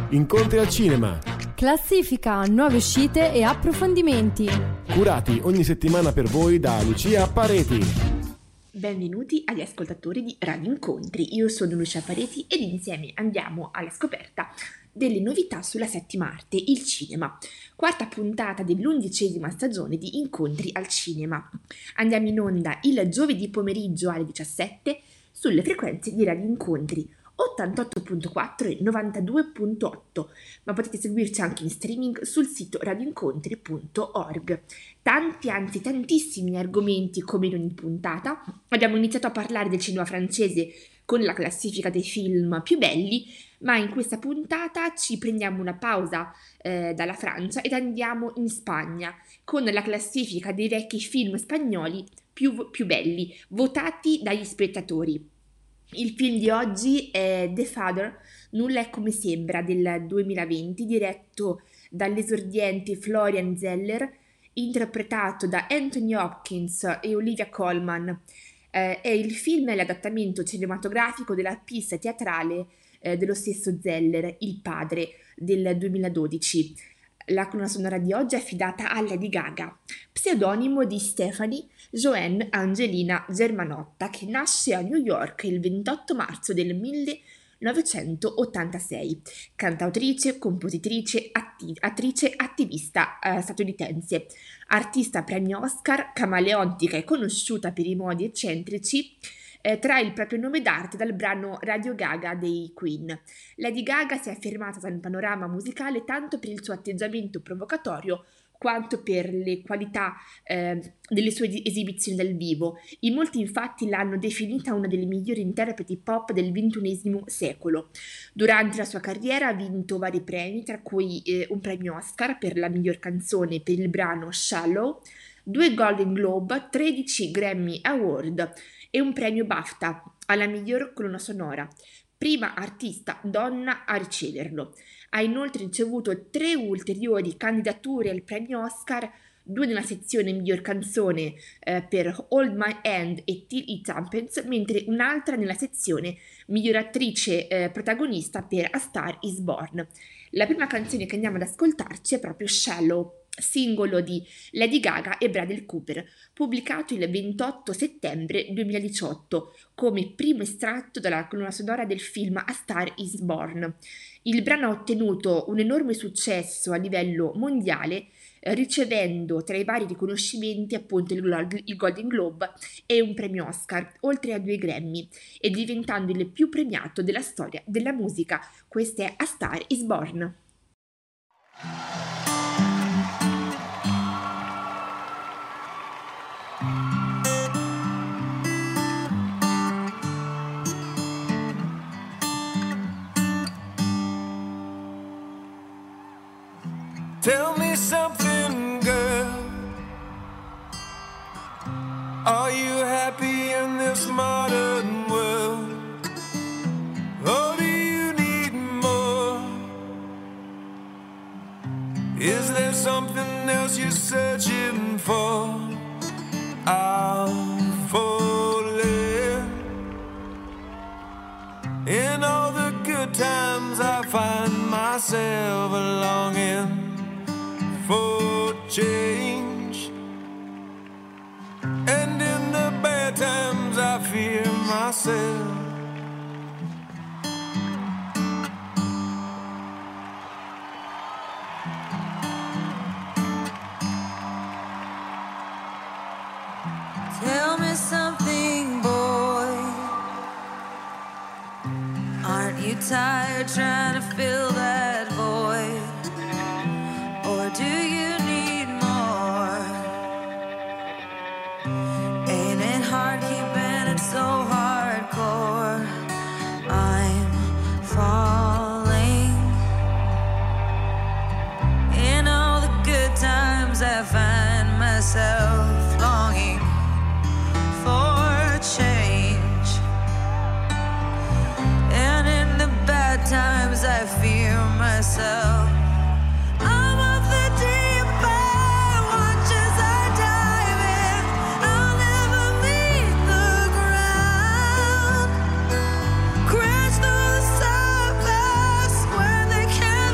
Incontri al cinema. Classifica, nuove uscite e approfondimenti. Curati ogni settimana per voi da Lucia Pareti. Benvenuti agli ascoltatori di Radio Incontri. Io sono Lucia Pareti ed insieme andiamo alla scoperta delle novità sulla settima arte, il cinema. Quarta puntata dell'11ª stagione di Incontri al cinema. Andiamo in onda il giovedì pomeriggio alle 17 sulle frequenze di Radio Incontri 88.4 e 92.8, ma potete seguirci anche in streaming sul sito radioincontri.org. Anzi tantissimi argomenti come in ogni puntata. Abbiamo iniziato a parlare del cinema francese con la classifica dei film più belli, ma in questa puntata ci prendiamo una pausa dalla Francia ed andiamo in Spagna con la classifica dei vecchi film spagnoli più belli, votati dagli spettatori. Il film di oggi è The Father, Nulla è come sembra, del 2020, diretto dall'esordiente Florian Zeller, interpretato da Anthony Hopkins e Olivia Colman. Il film è l'adattamento cinematografico della pièce teatrale dello stesso Zeller, Il padre, del 2012. La colonna sonora di oggi è affidata a Lady Gaga, pseudonimo di Stephanie Joanne Angelina Germanotta, che nasce a New York il 28 marzo del 1986, cantautrice, compositrice, attrice, attivista statunitense, artista premio Oscar, camaleontica e conosciuta per i modi eccentrici. Trae il proprio nome d'arte dal brano Radio Gaga dei Queen. Lady Gaga si è affermata nel panorama musicale tanto per il suo atteggiamento provocatorio quanto per le qualità delle sue esibizioni dal vivo. In molti infatti l'hanno definita una delle migliori interpreti pop del XXI secolo. Durante la sua carriera ha vinto vari premi, tra cui un premio Oscar per la miglior canzone per il brano Shallow, 2 Golden Globe, 13 Grammy Award e un premio BAFTA alla miglior colonna sonora, prima artista donna a riceverlo. Ha inoltre ricevuto 3 ulteriori candidature al premio Oscar, 2 nella sezione miglior canzone per Hold My Hand e Till It Happens, mentre un'altra nella sezione miglior attrice protagonista per A Star Is Born. La prima canzone che andiamo ad ascoltarci è proprio Shallow, singolo di Lady Gaga e Bradley Cooper, pubblicato il 28 settembre 2018 come primo estratto dalla colonna sonora del film A Star Is Born. Il brano ha ottenuto un enorme successo a livello mondiale, ricevendo tra i vari riconoscimenti appunto il Golden Globe e un premio Oscar, oltre a 2 Grammy, e diventando il più premiato della storia della musica. Questa è A Star Is Born. Tell me something, girl. Are you happy in this modern world? Or do you need more? Is there something else you're searching for? I'm falling. In all the good times I find myself longing for change, and in the bad times I fear myself. Tell me something, boy. Aren't you tired trying to fill that void? Or do you need more? Ain't it hard keeping it so hardcore? I'm falling. In all the good times I find myself longing for change, and in the bad times I fear myself. I'm of the deep end, watch as I dive in. I'll never meet the ground. Crash through the surface where they can't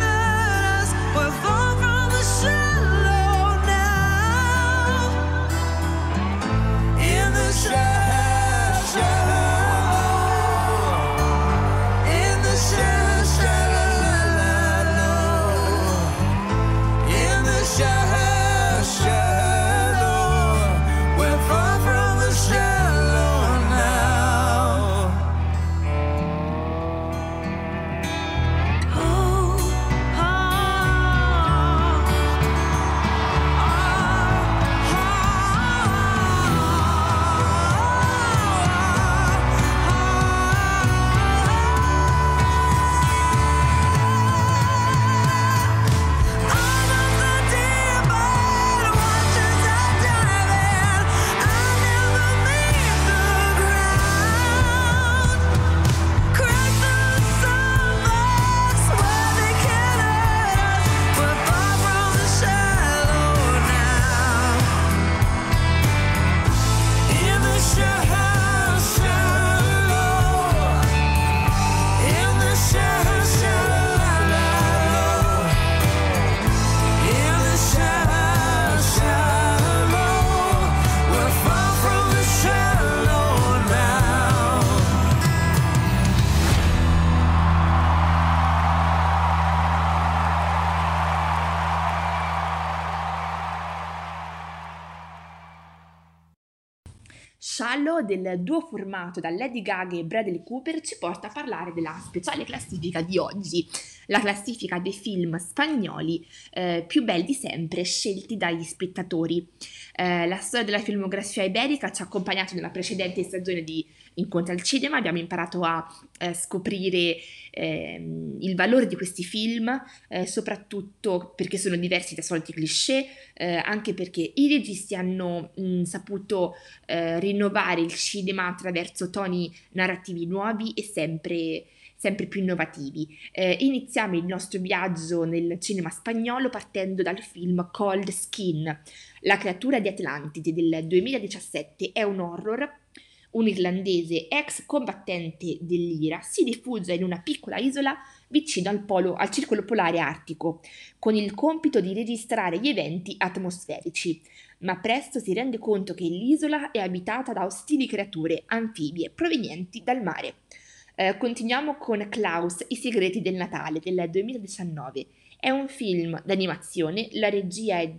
sciallo del duo formato da Lady Gaga e Bradley Cooper ci porta a parlare della speciale classifica di oggi, la classifica dei film spagnoli più belli sempre scelti dagli spettatori. La storia della filmografia iberica ci ha accompagnato nella precedente stagione di Incontri al Cinema, abbiamo imparato a scoprire il valore di questi film, soprattutto perché sono diversi dai soliti cliché, anche perché i registi hanno saputo rinnovare il cinema attraverso toni narrativi nuovi e sempre più innovativi. Iniziamo il nostro viaggio nel cinema spagnolo partendo dal film Cold Skin. La creatura di Atlantide del 2017 è un horror. Un irlandese ex combattente dell'IRA si rifugia in una piccola isola vicino al circolo polare artico, con il compito di registrare gli eventi atmosferici, ma presto si rende conto che l'isola è abitata da ostili creature anfibie provenienti dal mare. Continuiamo con Klaus, I segreti del Natale del 2019. È un film d'animazione, la regia è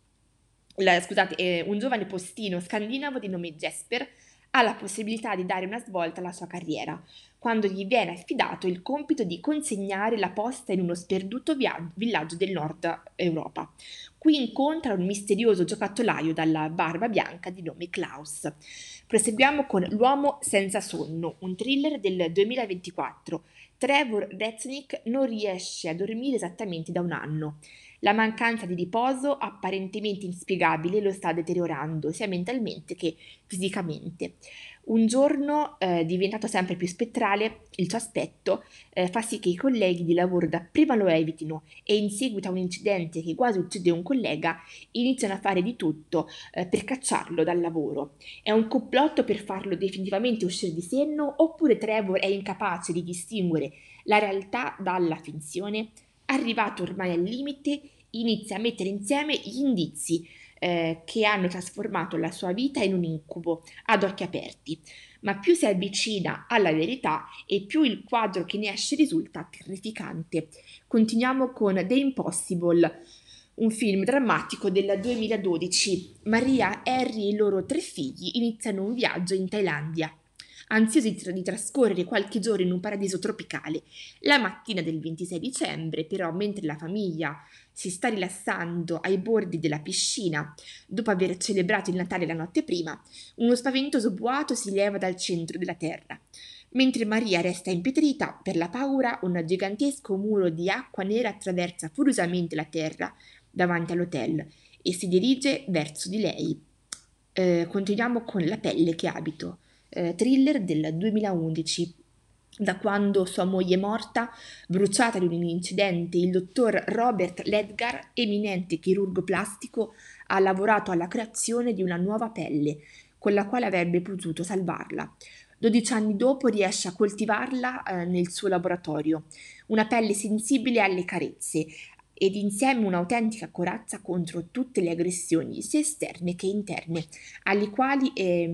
è un giovane postino scandinavo di nome Jesper, ha la possibilità di dare una svolta alla sua carriera, quando gli viene affidato il compito di consegnare la posta in uno sperduto villaggio del nord Europa. Qui incontra un misterioso giocattolaio dalla barba bianca di nome Klaus. Proseguiamo con L'uomo senza sonno, un thriller del 2024. Trevor Reznick non riesce a dormire esattamente da un anno. La mancanza di riposo, apparentemente inspiegabile, lo sta deteriorando sia mentalmente che fisicamente. Un giorno, diventato sempre più spettrale, il suo aspetto fa sì che i colleghi di lavoro dapprima lo evitino e in seguito a un incidente che quasi uccide un collega iniziano a fare di tutto per cacciarlo dal lavoro. È un complotto per farlo definitivamente uscire di senno, oppure Trevor è incapace di distinguere la realtà dalla finzione? Arrivato ormai al limite, inizia a mettere insieme gli indizi che hanno trasformato la sua vita in un incubo ad occhi aperti, ma più si avvicina alla verità e più il quadro che ne esce risulta terrificante. Continuiamo con The Impossible, un film drammatico del 2012. Maria, Harry e i loro 3 figli iniziano un viaggio in Thailandia, ansiosi di trascorrere qualche giorno in un paradiso tropicale. La mattina del 26 dicembre, però, mentre la famiglia si sta rilassando ai bordi della piscina, dopo aver celebrato il Natale la notte prima, uno spaventoso boato si leva dal centro della terra. Mentre Maria resta impietrita per la paura, un gigantesco muro di acqua nera attraversa furiosamente la terra davanti all'hotel e si dirige verso di lei. Continuiamo con La pelle che abito, thriller del 2011. Da quando sua moglie è morta, bruciata in un incidente, il dottor Robert Ledgar, eminente chirurgo plastico, ha lavorato alla creazione di una nuova pelle, con la quale avrebbe potuto salvarla. 12 anni dopo riesce a coltivarla nel suo laboratorio, una pelle sensibile alle carezze, ed insieme un'autentica corazza contro tutte le aggressioni, sia esterne che interne, alle quali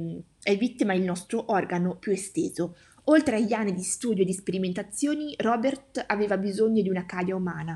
è vittima il nostro organo più esteso. Oltre agli anni di studio e di sperimentazioni, Robert aveva bisogno di una cavia umana,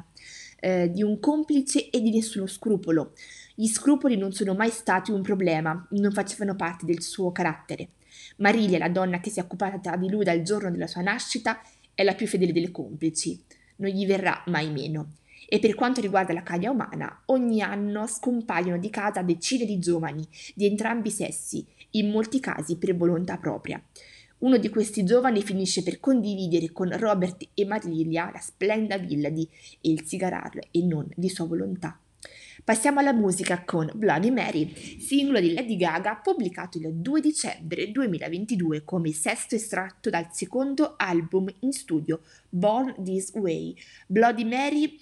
di un complice e di nessuno scrupolo. Gli scrupoli non sono mai stati un problema, non facevano parte del suo carattere. Marilia, la donna che si è occupata di lui dal giorno della sua nascita, è la più fedele delle complici. Non gli verrà mai meno. E per quanto riguarda la cavia umana, ogni anno scompaiono di casa decine di giovani, di entrambi i sessi, in molti casi per volontà propria. Uno di questi giovani finisce per condividere con Robert e Marilia la splendida villa di Elsigarar e non di sua volontà. Passiamo alla musica con Bloody Mary, singolo di Lady Gaga pubblicato il 2 dicembre 2022 come sesto estratto dal secondo album in studio Born This Way. Bloody Mary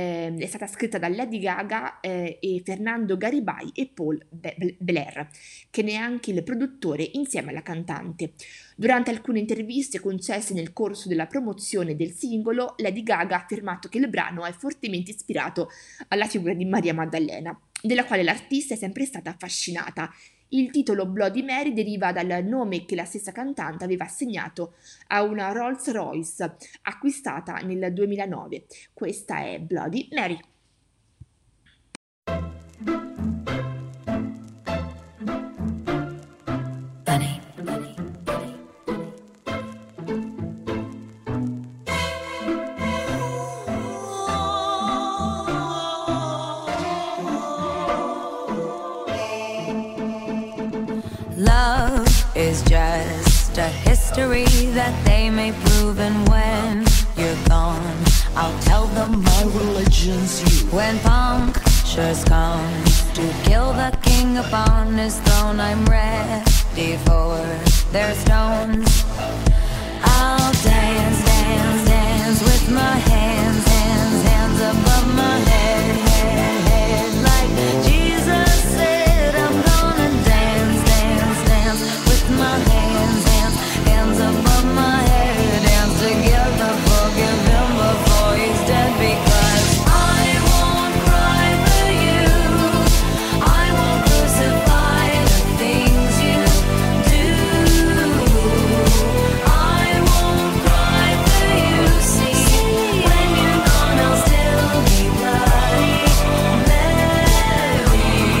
è stata scritta da Lady Gaga e Fernando Garibay e Paul Blair, che ne è anche il produttore insieme alla cantante. Durante alcune interviste concesse nel corso della promozione del singolo, Lady Gaga ha affermato che il brano è fortemente ispirato alla figura di Maria Maddalena, della quale l'artista è sempre stata affascinata. Il titolo Bloody Mary deriva dal nome che la stessa cantante aveva assegnato a una Rolls Royce acquistata nel 2009. Questa è Bloody Mary. Funny. just a history that they may prove. And when you're gone, I'll tell them my religion's you. When punctures come to kill the king upon his throne, I'm ready for their stones. I'll dance, dance, dance with my hands, hands, hands above my head, head, head. Like Jesus said, I'm gonna dance, dance, dance with my hands, hands, hands above my head. Dance together, forgive him before he's dead, because I won't cry for you. I won't crucify the things you do. I won't cry for you. See, when you're gone, I'll still be bloody Mary.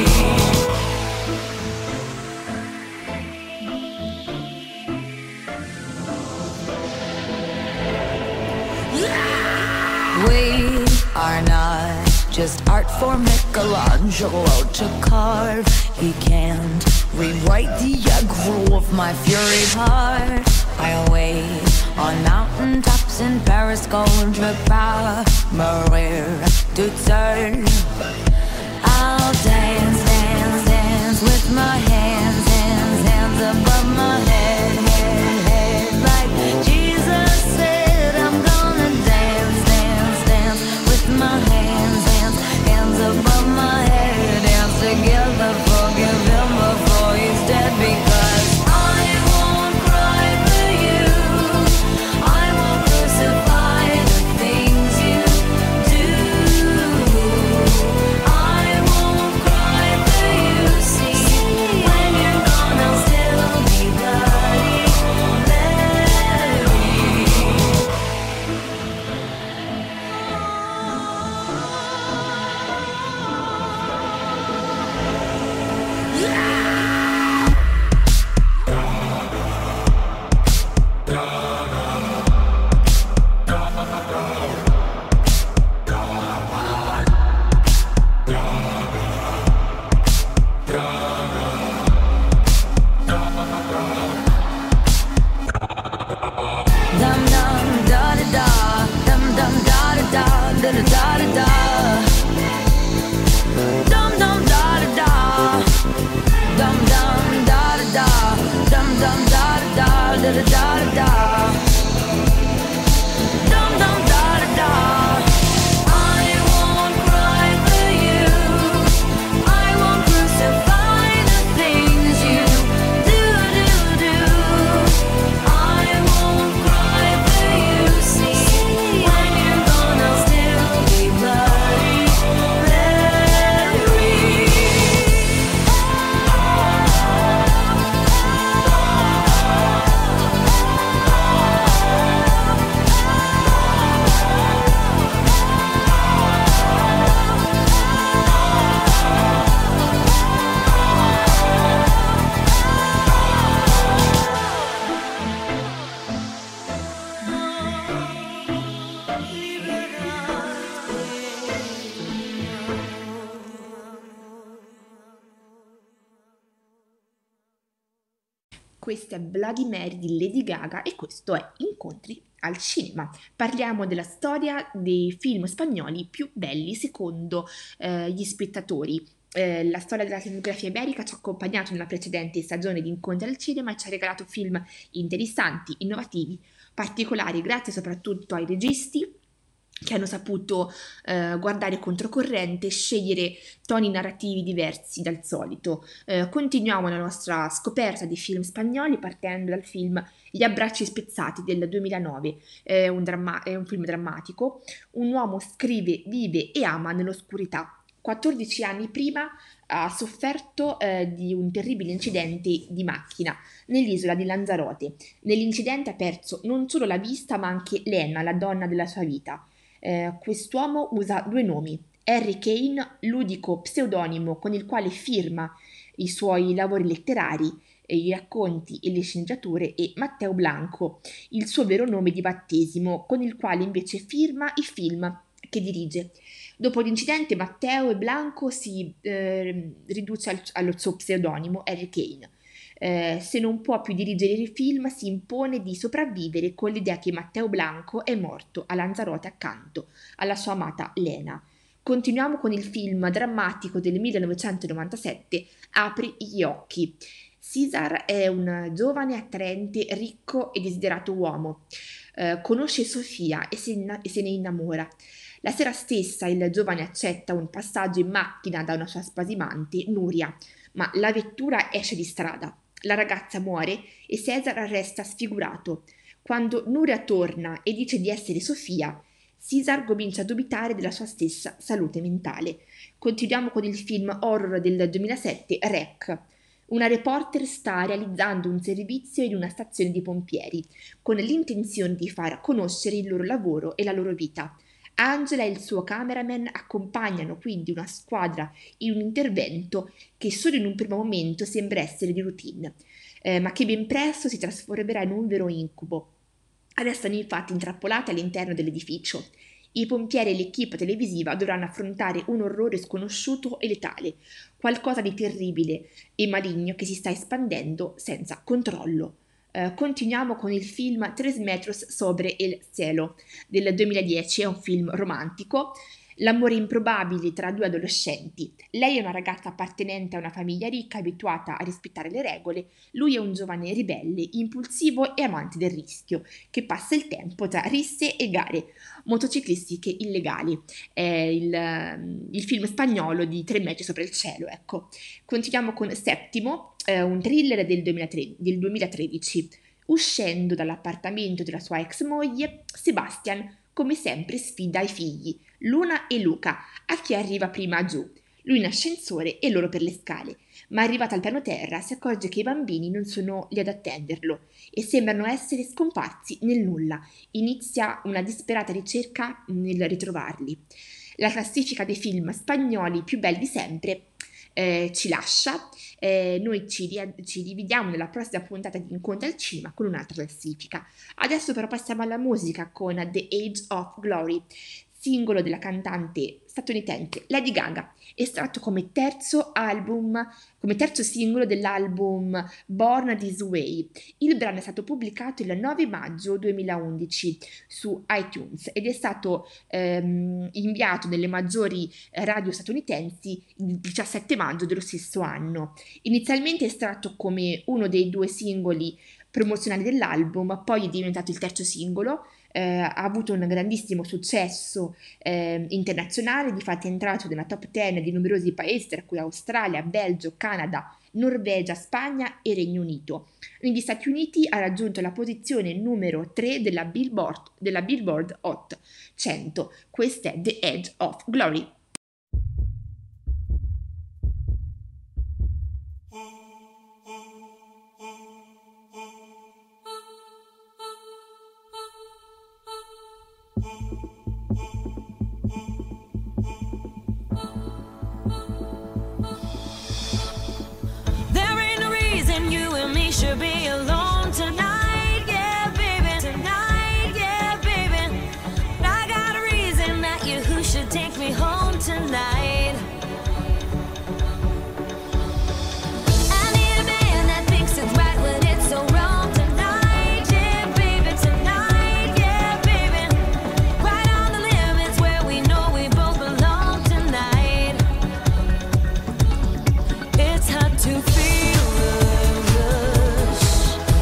We are not just art for Michelangelo to carve. He can't rewrite the aggro of my fury heart. I'll wait on mountaintops in Paris, contre pas mourir toute seule. I'll dance, dance, dance with my hands, hands, hands above my head, head, head. Like Jesus said, I'm gonna dance, dance, dance with my hands, hands, hands above my head. Dance together, forgive him before he's dead, because I won't cry for you. I won't crucify the things you do. I won't cry for you. See, when you're gone, I'll still be bloody Mary. Dum dum da da da, dum dum da da da, da da da da da. Dum dum da da da, dum dum da da da, dum dum da da da, da da da da. Dum dum da da da. I won't cry for you. I won't crucify the things you do, do, do. I won't cry for you. See, when you're gone, I'll still be bloody Mary. Questa è Bloody Mary di Lady Gaga e questo è Incontri al cinema. Parliamo della storia dei film spagnoli più belli secondo gli spettatori. La storia della cinematografia iberica ci ha accompagnato nella precedente stagione di Incontri al cinema e ci ha regalato film interessanti, innovativi, particolari, grazie soprattutto ai registi che hanno saputo guardare controcorrente e scegliere toni narrativi diversi dal solito. Continuiamo la nostra scoperta di film spagnoli partendo dal film Gli abbracci spezzati del 2009. È un film drammatico. Un uomo scrive, vive e ama nell'oscurità. 14 anni prima ha sofferto di un terribile incidente di macchina nell'isola di Lanzarote. Nell'incidente ha perso non solo la vista ma anche Lena, la donna della sua vita. Quest'uomo usa due nomi, Harry Kane, ludico pseudonimo con il quale firma i suoi lavori letterari, i racconti e le sceneggiature, e Matteo Blanco, il suo vero nome di battesimo, con il quale invece firma i film che dirige. Dopo l'incidente Matteo e Blanco si riduce allo suo pseudonimo Harry Kane. Se non può più dirigere il film, si impone di sopravvivere con l'idea che Matteo Blanco è morto a Lanzarote accanto alla sua amata Lena. Continuiamo con il film drammatico del 1997, Apri gli occhi. Cesar è un giovane, attraente, ricco e desiderato uomo. Conosce Sofia e se ne innamora. La sera stessa il giovane accetta un passaggio in macchina da una sua spasimante, Nuria, ma la vettura esce di strada. La ragazza muore e Cesar resta sfigurato. Quando Nuria torna e dice di essere Sofia, Cesar comincia a dubitare della sua stessa salute mentale. Continuiamo con il film horror del 2007, Rec. Una reporter sta realizzando un servizio in una stazione di pompieri, con l'intenzione di far conoscere il loro lavoro e la loro vita. Angela e il suo cameraman accompagnano quindi una squadra in un intervento che solo in un primo momento sembra essere di routine, ma che ben presto si trasformerà in un vero incubo. Restano infatti intrappolati all'interno dell'edificio. I pompieri e l'equipe televisiva dovranno affrontare un orrore sconosciuto e letale, qualcosa di terribile e maligno che si sta espandendo senza controllo. Continuiamo con il film Tres metros sobre el cielo del 2010, è un film romantico. L'amore improbabile tra due adolescenti. Lei è una ragazza appartenente a una famiglia ricca, abituata a rispettare le regole. Lui è un giovane ribelle, impulsivo e amante del rischio, che passa il tempo tra risse e gare motociclistiche illegali. È il film spagnolo di Tre metri sopra il cielo, ecco. Continuiamo con Settimo, un thriller del 2013. Uscendo dall'appartamento della sua ex moglie, Sebastian, come sempre, sfida i figli, Luna e Luca, a chi arriva prima giù. Lui in ascensore e loro per le scale, ma arrivata al piano terra si accorge che i bambini non sono lì ad attenderlo e sembrano essere scomparsi nel nulla. Inizia una disperata ricerca nel ritrovarli. La classifica dei film spagnoli più belli di sempre ci lascia. Noi ci dividiamo nella prossima puntata di Incontri al Cinema con un'altra classifica. Adesso però passiamo alla musica con The Age of Glory, singolo della cantante statunitense Lady Gaga, estratto come terzo singolo dell'album Born This Way. Il brano è stato pubblicato il 9 maggio 2011 su iTunes ed è stato inviato nelle maggiori radio statunitensi il 17 maggio dello stesso anno. Inizialmente estratto come uno dei due singoli promozionali dell'album, poi è diventato il terzo singolo. Ha avuto un grandissimo successo internazionale, difatti è entrato nella top 10 di numerosi paesi, tra cui Australia, Belgio, Canada, Norvegia, Spagna e Regno Unito. Negli Stati Uniti ha raggiunto la posizione numero 3 della Billboard Hot 100. Questa è The Edge of Glory. Should be alone tonight, yeah, baby. Tonight, yeah, baby. I got a reason that you who should take me home tonight. I need a man that thinks it's right when it's so wrong tonight, yeah, baby. Tonight, yeah, baby. Right on the limits where we know we both belong tonight. It's hard to feel.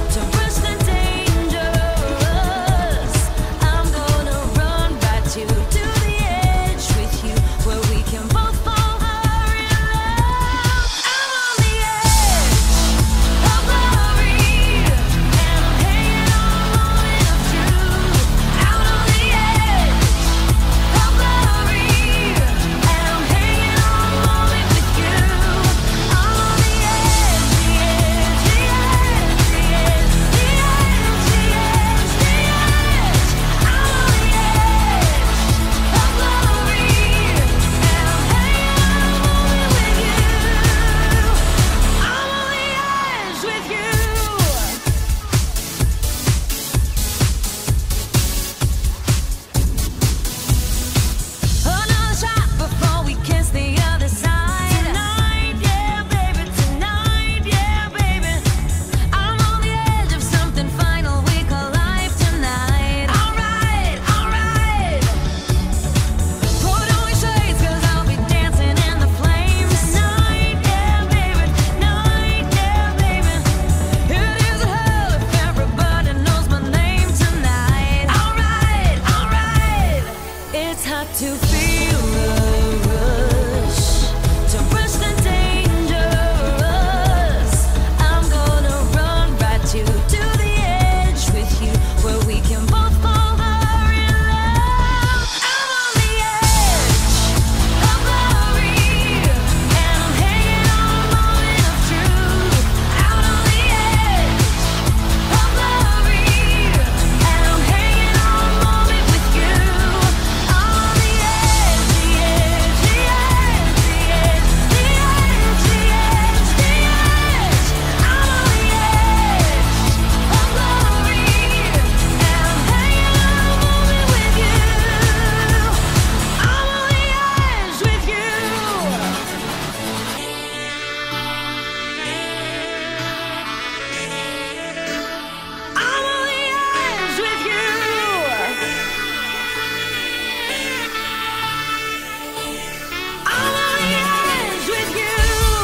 to feel the rush, to brush the dangerous. I'm gonna run right to the edge with you, where we can both fall in love. I'm on the edge of glory, and I'm hanging on a moment of truth. Out on the edge of glory, and I'm hanging on a moment with you. I'm on the edge, the edge, the edge, the edge, the edge, the edge, the edge. I'm on the edge of glory, and I'm hanging on a moment with you. I'm on the edge with you. I'm on the edge with you. I'm on the edge with you.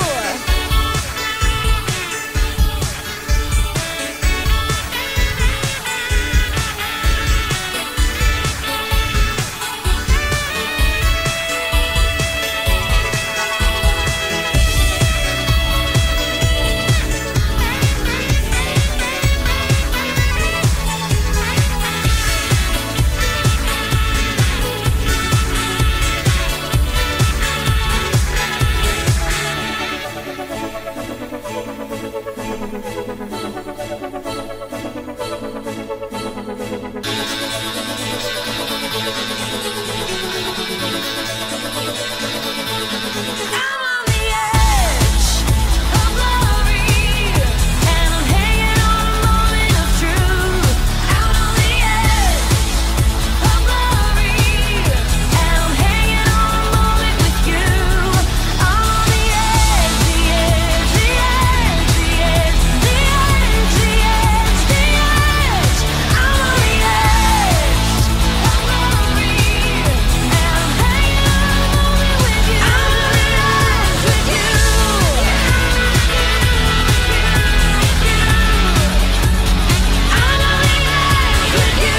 I'm on the edge of glory, and I'm hanging on a moment of truth. Out on the edge of glory, and I'm hanging on a moment with you. I'm on the edge, the edge, the edge, the edge, the edge, the edge, the edge. I'm on the edge of glory, and I'm hanging on a moment with you. I'm on the edge with you. I'm on the edge with you.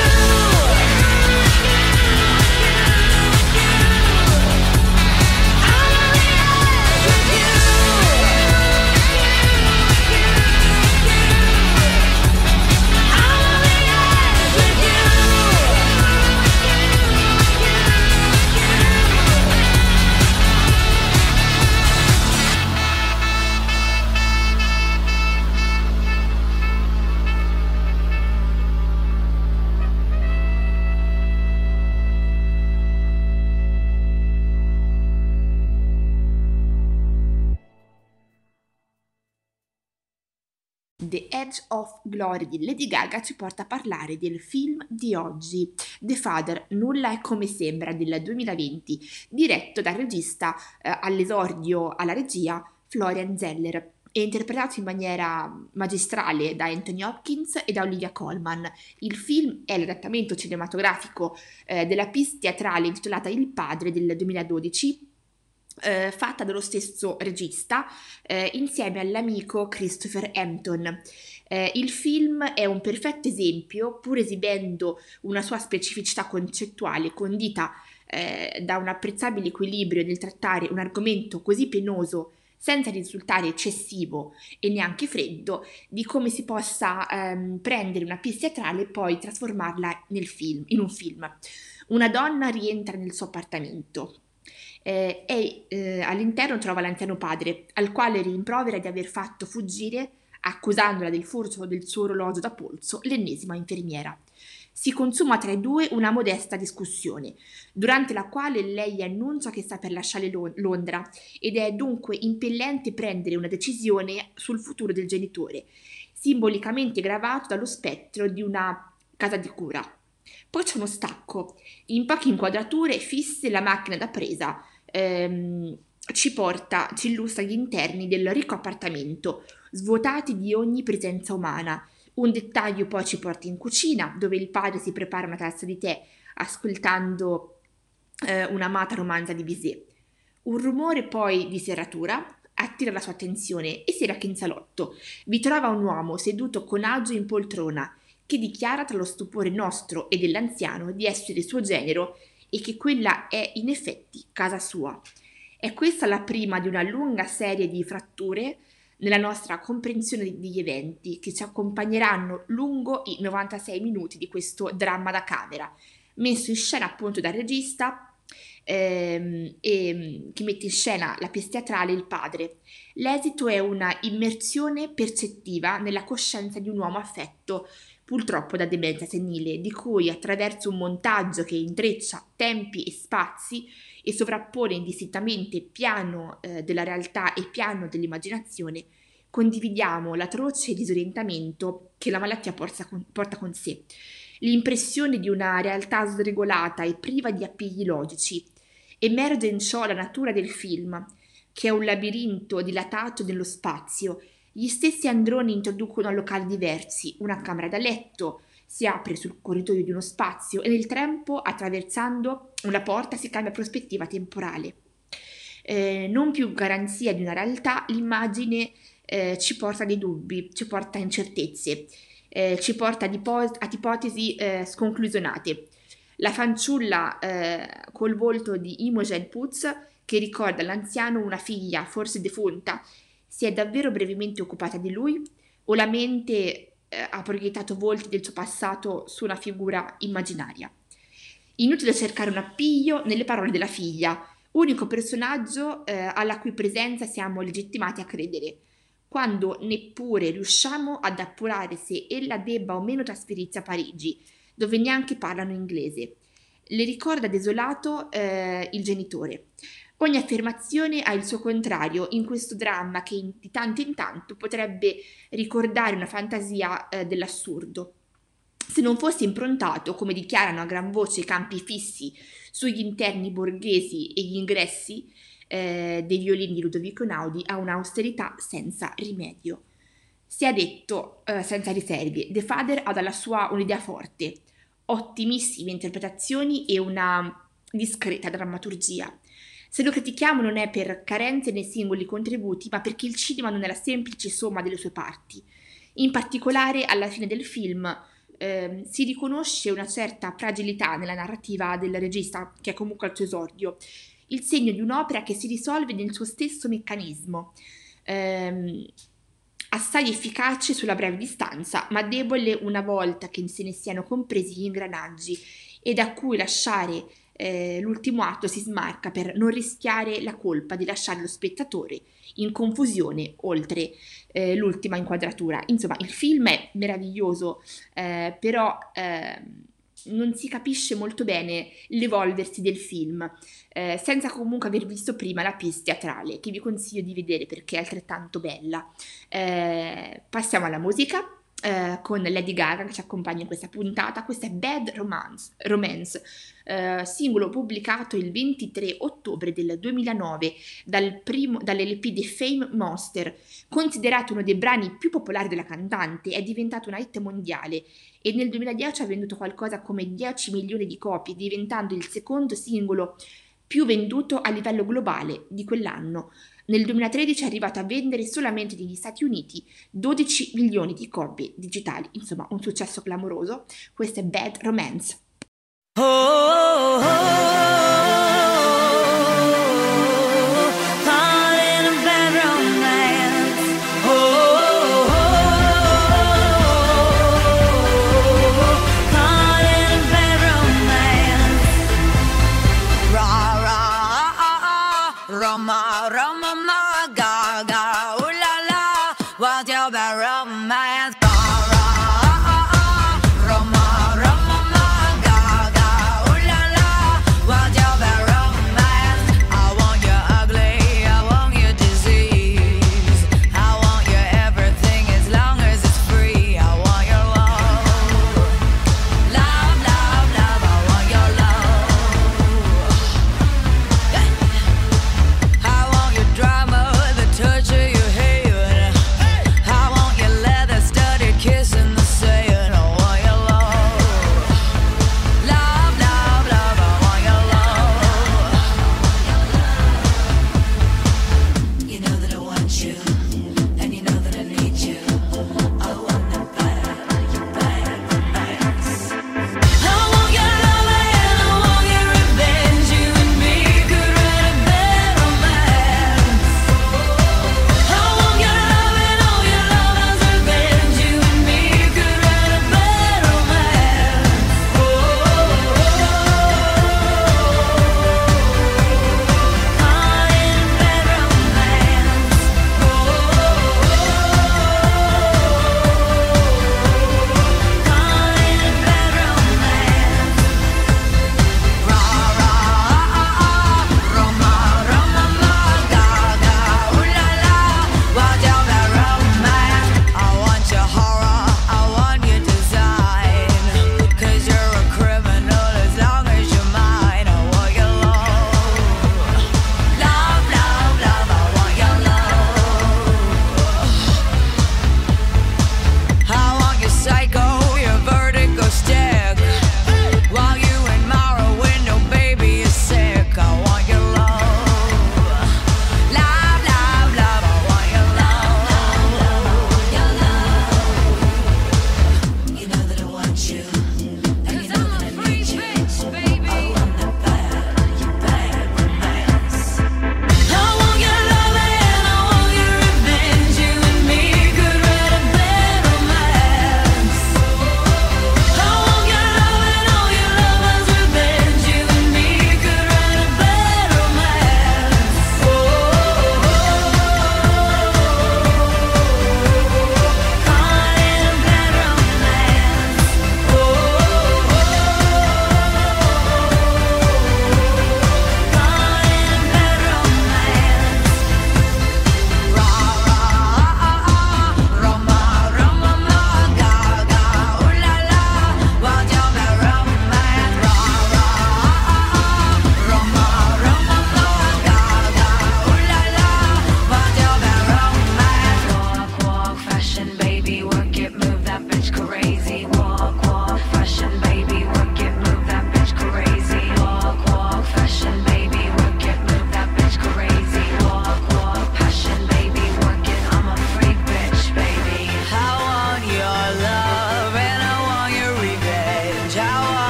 I'm on the edge with you. I'm on the edge with you. The Edge of Glory di Lady Gaga ci porta a parlare del film di oggi, The Father, Nulla è come sembra, del 2020, diretto dal regista all'esordio alla regia Florian Zeller e interpretato in maniera magistrale da Anthony Hopkins e da Olivia Colman. Il film è l'adattamento cinematografico della pièce teatrale intitolata Il Padre del 2012, fatta dallo stesso regista insieme all'amico Christopher Hampton. Il film è un perfetto esempio, pur esibendo una sua specificità concettuale condita da un apprezzabile equilibrio nel trattare un argomento così penoso senza risultare eccessivo e neanche freddo, di come si possa prendere una pièce teatrale e poi trasformarla in un film. Una donna rientra nel suo appartamento e all'interno trova l'anziano padre, al quale rimprovera di aver fatto fuggire, accusandola del furto del suo orologio da polso, l'ennesima infermiera. Si consuma tra i due una modesta discussione, durante la quale lei annuncia che sta per lasciare Londra ed è dunque impellente prendere una decisione sul futuro del genitore, simbolicamente gravato dallo spettro di una casa di cura. Poi c'è uno stacco, in poche inquadrature fisse la macchina da presa ci illustra gli interni del ricco appartamento, svuotati di ogni presenza umana. Un dettaglio poi ci porta in cucina, dove il padre si prepara una tazza di tè ascoltando un'amata romanza di Bizet. Un rumore poi di serratura attira la sua attenzione e si reca in salotto. Vi trova un uomo seduto con agio in poltrona che dichiara tra lo stupore nostro e dell'anziano di essere suo genero e che quella è in effetti casa sua. È questa la prima di una lunga serie di fratture nella nostra comprensione degli eventi che ci accompagneranno lungo i 96 minuti di questo dramma da camera, messo in scena appunto dal regista e che mette in scena la pièce teatrale Il Padre. L'esito è una immersione percettiva nella coscienza di un uomo affetto purtroppo da demenza senile, di cui attraverso un montaggio che intreccia tempi e spazi e sovrappone indistintamente piano della realtà e piano dell'immaginazione, condividiamo l'atroce disorientamento che la malattia porta con sé, l'impressione di una realtà sregolata e priva di appigli logici. Emerge in ciò la natura del film, che è un labirinto dilatato nello spazio. Gli stessi androni introducono locali diversi, una camera da letto si apre sul corridoio di uno spazio e nel tempo, attraversando una porta, si cambia prospettiva temporale. Non più garanzia di una realtà, l'immagine ci porta dei dubbi, ci porta a incertezze, ci porta ad ipotesi sconclusionate. La fanciulla col volto di Imogen Poots, che ricorda all'anziano una figlia forse defunta, si è davvero brevemente occupata di lui o la mente ha proiettato volti del suo passato su una figura immaginaria? Inutile cercare un appiglio nelle parole della figlia, unico personaggio alla cui presenza siamo legittimati a credere, quando neppure riusciamo ad appurare se ella debba o meno trasferirsi a Parigi, dove neanche parlano inglese. Le ricorda desolato il genitore. Ogni affermazione ha il suo contrario in questo dramma che di tanto in tanto potrebbe ricordare una fantasia dell'assurdo. Se non fosse improntato, come dichiarano a gran voce i campi fissi sugli interni borghesi e gli ingressi dei violini di Ludovico Einaudi, a un'austerità senza rimedio. Si è detto senza riserve, De Fader ha dalla sua un'idea forte, ottimissime interpretazioni e una discreta drammaturgia. Se lo critichiamo non è per carenze nei singoli contributi, ma perché il cinema non è la semplice somma delle sue parti. In particolare, alla fine del film si riconosce una certa fragilità nella narrativa del regista, che è comunque al suo esordio, il segno di un'opera che si risolve nel suo stesso meccanismo, assai efficace sulla breve distanza, ma debole una volta che se ne siano compresi gli ingranaggi, e da cui lasciare l'ultimo atto si smarca per non rischiare la colpa di lasciare lo spettatore in confusione oltre l'ultima inquadratura. Insomma, il film è meraviglioso, però non si capisce molto bene l'evolversi del film, senza comunque aver visto prima la pièce teatrale, che vi consiglio di vedere perché è altrettanto bella. Passiamo alla musica. Con Lady Gaga che ci accompagna in questa puntata. Questa è Bad Romance, singolo pubblicato il 23 ottobre del 2009 dall'LP The Fame Monster. Considerato uno dei brani più popolari della cantante, è diventato una hit mondiale e nel 2010 ha venduto qualcosa come 10 milioni di copie, diventando il secondo singolo più venduto a livello globale di quell'anno. Nel 2013 è arrivato a vendere solamente negli Stati Uniti 12 milioni di copie digitali, insomma un successo clamoroso. Questo è Bad Romance. Oh, oh, oh, caught in a bad romance. Oh, oh, oh, caught in a bad romance. Ra ra Roma Roma ma ga ga ooh la la, what's your bad romance? Drama, the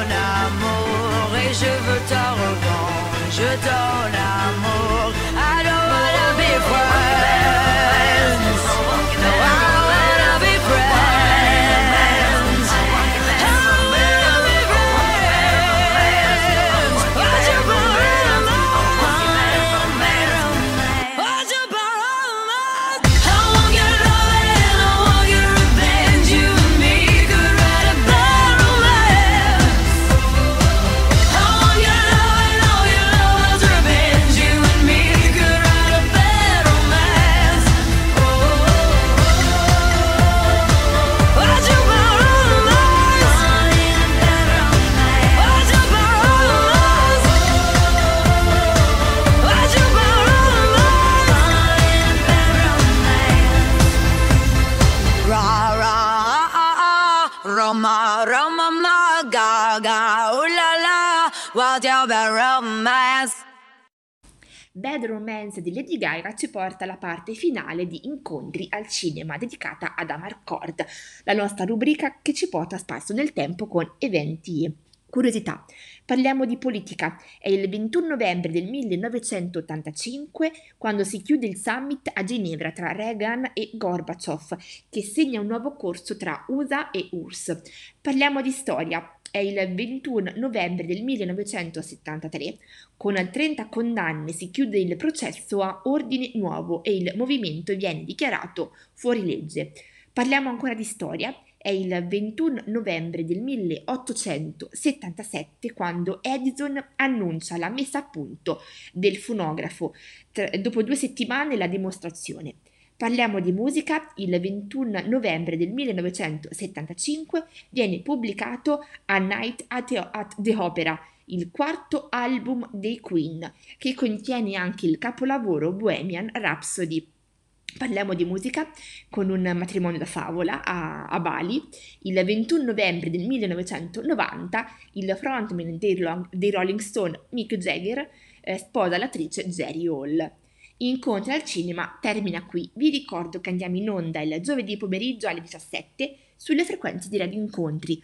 ton amour et je veux ta revanche, ton amour. I don't wanna be friends. No, I wanna be friends. I wanna be friends. What's your romance? What's your romance? I want your love and I want your revenge. You and me could write a bad romance. I want your love and all your love's revenge. You and me could write a bad romance. What's your romance? What's your romance? What's your romance? Ra ra Roma Roma ma ga ga ooh la la, what's your romance? Bad Romance di Lady Gaga ci porta alla parte finale di Incontri al cinema dedicata ad Amarcord, la nostra rubrica che ci porta a spasso nel tempo con eventi e curiosità. Parliamo di politica. È il 21 novembre del 1985 quando si chiude il summit a Ginevra tra Reagan e Gorbaciov, che segna un nuovo corso tra USA e URSS. Parliamo di storia. È il 21 novembre del 1973, con 30 condanne si chiude il processo a Ordine Nuovo e il movimento viene dichiarato fuori legge. Parliamo ancora di storia. È il 21 novembre del 1877 quando Edison annuncia la messa a punto del fonografo, dopo 2 settimane la dimostrazione. Parliamo di musica. Il 21 novembre del 1975 viene pubblicato A Night at the Opera, il 4º album dei Queen, che contiene anche il capolavoro Bohemian Rhapsody. Parliamo di musica con un matrimonio da favola a Bali. Il 21 novembre del 1990 il frontman dei Rolling Stone, Mick Jagger, sposa l'attrice Jerry Hall. Incontri al cinema termina qui. Vi ricordo che andiamo in onda il giovedì pomeriggio alle 17 sulle frequenze di Radio Incontri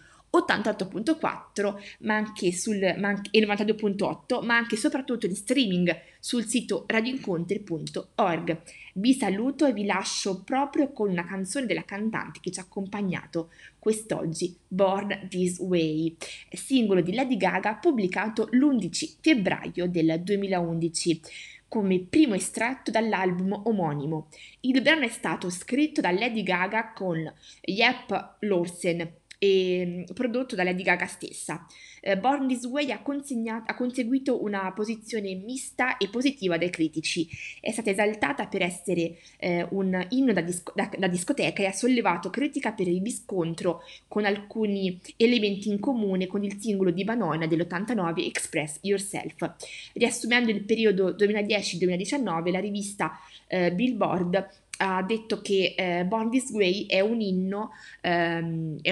88.4 e 92.8, ma anche e soprattutto in streaming sul sito radioincontri.org. Vi saluto e vi lascio proprio con una canzone della cantante che ci ha accompagnato quest'oggi, Born This Way, singolo di Lady Gaga pubblicato l'11 febbraio del 2011 come primo estratto dall'album omonimo. Il brano è stato scritto da Lady Gaga con Jeff Lorsen e prodotto da Lady Gaga stessa. Born This Way ha conseguito una posizione mista e positiva dai critici. È stata esaltata per essere un inno da discoteca e ha sollevato critica per il riscontro con alcuni elementi in comune con il singolo di Banana dell'89 Express Yourself. Riassumendo il periodo 2010-2019, la rivista Billboard ha detto che Born This Way è un inno e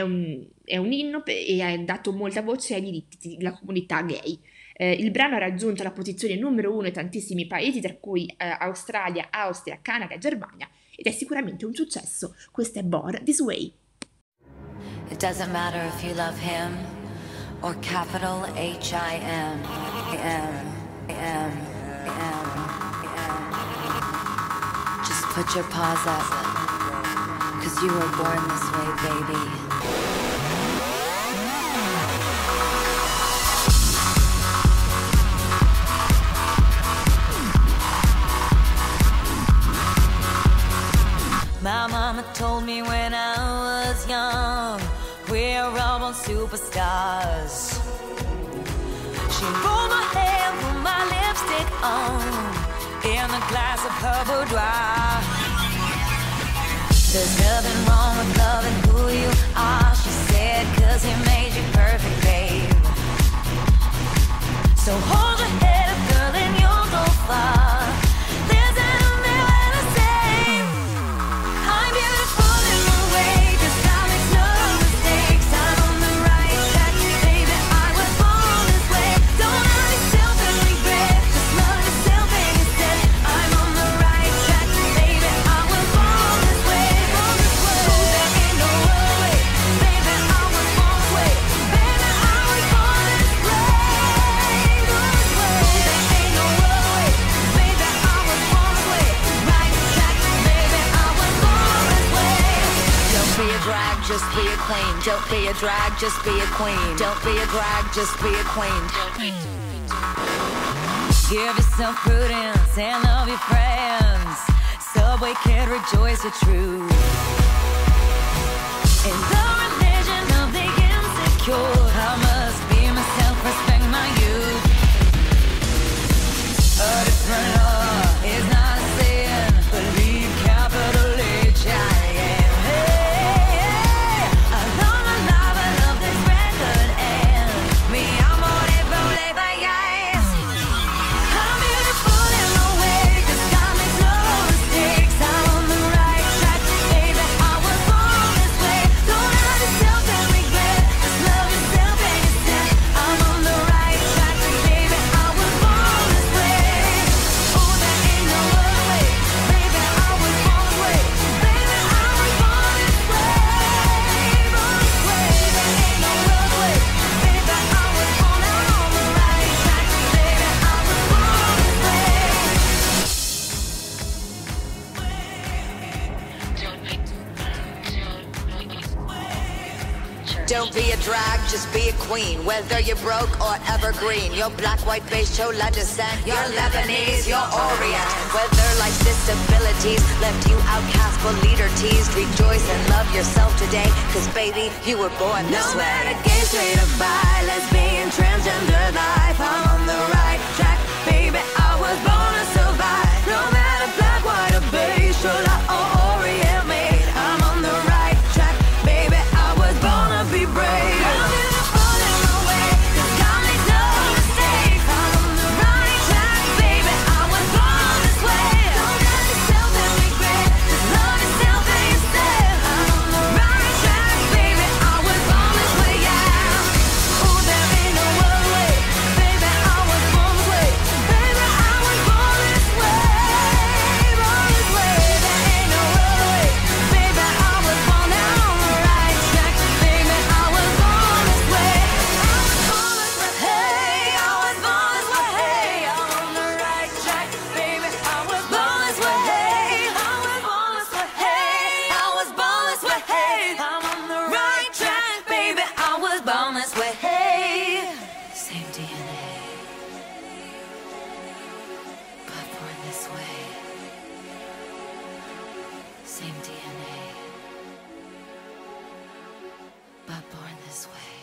ha dato molta voce ai diritti della comunità gay. Il brano ha raggiunto la posizione numero 1 in tantissimi paesi, tra cui Australia, Austria, Canada e Germania, ed è sicuramente un successo. Questo è Born This Way. It doesn't matter if you love him or capital H-I-M. Just put your paws up, 'cause you were born this way, baby. My mama told me when I was young, we're all born superstars. She rolled my hair, put my lipstick on, in a glass of her boudoir. There's nothing wrong with loving who you are, she said, 'cause he made you perfect, babe. So hold your head up, girl, and you'll go far. Listen to me when I say I'm beautiful in my way, 'cause I make no mistakes. I'm on the right track, baby, I was born this way. Don't hurt yourself and regret, just love yourself instead. I'm on the right track, baby, I was born this way, born this way. There ain't no other way, baby, I was born this way. Baby, I was Don't be a drag, just be a queen. Don't be a drag, just be a queen. Give yourself prudence and love your friends. Subway kid, rejoice your truth. In the religion of the insecure, I must be myself, respect my youth. A different law is not a sin. Believe capital H I am. Hey, alone alive, I love this record and me amore voleva yes. I'm beautiful in my way, 'cause God makes no mistakes. I'm on the right track, baby. I was born this way. Don't hurt yourself and regret. Just love yourself and yourself. I'm on the right track, baby. I was born this way. Oh, there ain't no other way, baby. I was born this way, baby. I was born this way, born this way. There ain't no other way, baby. I was born on the right track, baby. I was born this way. Don't be a drag, just be a queen. Whether you're broke or evergreen, you're black, white, beige, chola descent, you're Lebanese, you're Orient. Whether life's disabilities left you outcast but leader teased, rejoice and love yourself today, 'cause baby, you were born this way. No matter gay, straight or bi, lesbian, transgender life, I'm on the right track, baby. I was born to survive. No matter black, white or beige, chola or Orient made, I'm on the right track, baby. I was born to be brave. I'm beautiful in my way, 'cause God makes no mistakes. I'm on the right track, baby. I was born this way. Don't hurt yourself and regret. Just love yourself and yourself. I'm on the right track, baby. I was born this way, yeah. Oh, there ain't no other way, baby. I was born this way, baby. I was born this way, born this way. There ain't no other way, baby. I was born on the right track, baby. I was born this way. I was born this way. Hey, I was born this way. Hey, I'm on the right track, baby. I was born this way. Hey, I was born this way. Hey, I was born this way. Hey, I'm on the right track, baby. I was born this way. Hey, same DNA, but born this way. Same DNA, but born this way.